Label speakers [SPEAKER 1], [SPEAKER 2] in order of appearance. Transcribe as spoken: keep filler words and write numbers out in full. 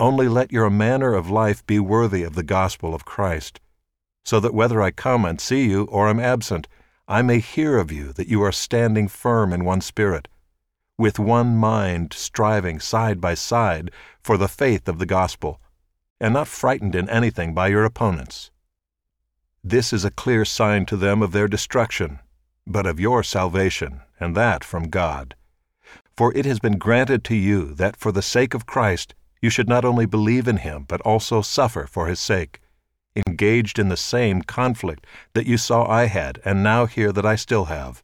[SPEAKER 1] Only let your manner of life be worthy of the gospel of Christ, so that whether I come and see you or am absent, I may hear of you that you are standing firm in one spirit, with one mind striving side by side for the faith of the gospel, and not frightened in anything by your opponents. This is a clear sign to them of their destruction, but of your salvation, and that from God. For it has been granted to you that for the sake of Christ you should not only believe in him, but also suffer for his sake, engaged in the same conflict that you saw I had and now hear that I still have.